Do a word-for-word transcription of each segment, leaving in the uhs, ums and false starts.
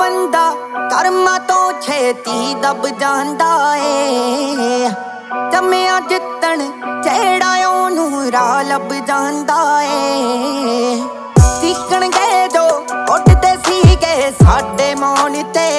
बंदा कर्मा तो छेती दब जांदा ए। जम्मिया जितण जेड़ा ओनू राह लब जांदा ए। सीखण गए जो उठदे सीगे साडे मौन ते।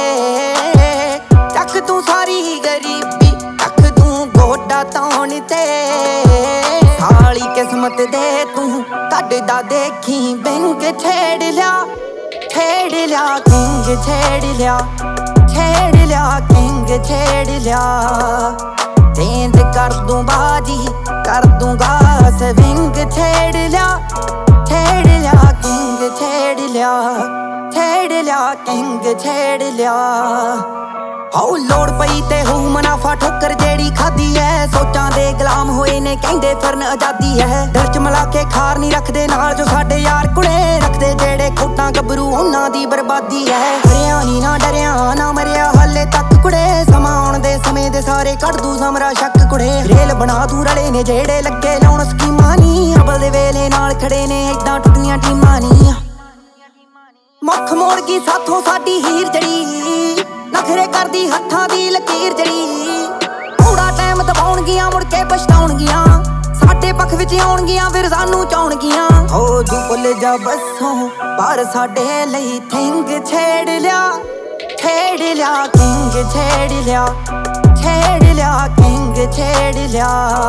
चख तू सारी गरीबी चख तू गोडा तौण ते। साली किस्मत दे तू कड्डदा देखी बिंग छेड़ लिया छेड़ लिया किंग छेड़ लिया छेड़ लिया किंग छेड़ लिया। चेंज कर दूं बाजी कर दूंगा स्विंग छेड़ लिया छेड़ लिया किंग छेड़ लिया छेड़ लिया किंग छेड़ लिया। हाउ लोड़ पई ते हो मुनाफा ठोकर जेड़ी खादी है। सोचां दे गुलाम होए ने कहंदे फिरन आजादी है। दिल च मिला के खार नहीं रखदे नाल जो साडे यार कुड़े रखदे जेड़े खोटां गबरू उन्हां दी बर्बादी है। हरिया नी ना डरिया ना मरिया हाले तक कुड़े समा आउण दे समय दे सारे कढ दूं समरा शक कुड़े। रेल बना दूं रले ने जेड़े लगे लाउण स्कीमां नी अबल दे वेले नाल खड़े ने इदां टुटियां टीमां नी। मुख मोड़ गई साथों साडी हीर जड़ी नखरे करदी हत्थां दी लकीर जड़ी। थोड़ा टाइम दबाउणगियां मुड़ के पछताउणगियां साडे पक्ष विच आउणगियां फिर सानू चाउणगियां। हो जू भुल जा बसों पर साडे लई थिंग छेड़ लिया छेड़ लिया किंग छेड़ लिया छेड़ लिया किंग छेड़ लिया।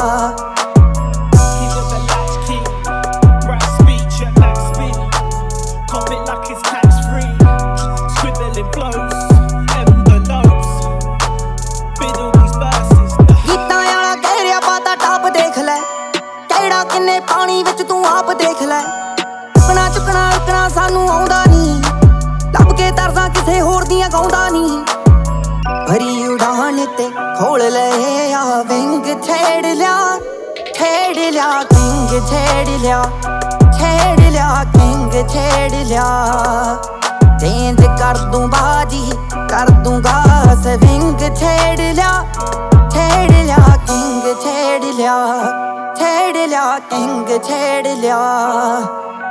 किन्ने पानी विच तू आप देख लै चुकना चुकना रुकना सानू आउंदा नी लब के तरसा किसे होर दियां गाउंदा नी। भरी उड़ान ते खोल ले आ विंग छेड़ लिया छेड़ लिया किंग छेड़ लिया छेड़ लिया किंग छेड़ लिया। चेंज कर दूं बाजी कर दूंगा स्विंग छेड़ लिया छेड़ लिया किंग छेड़ लिया छेड़ लिया किंग छेड़ लिया।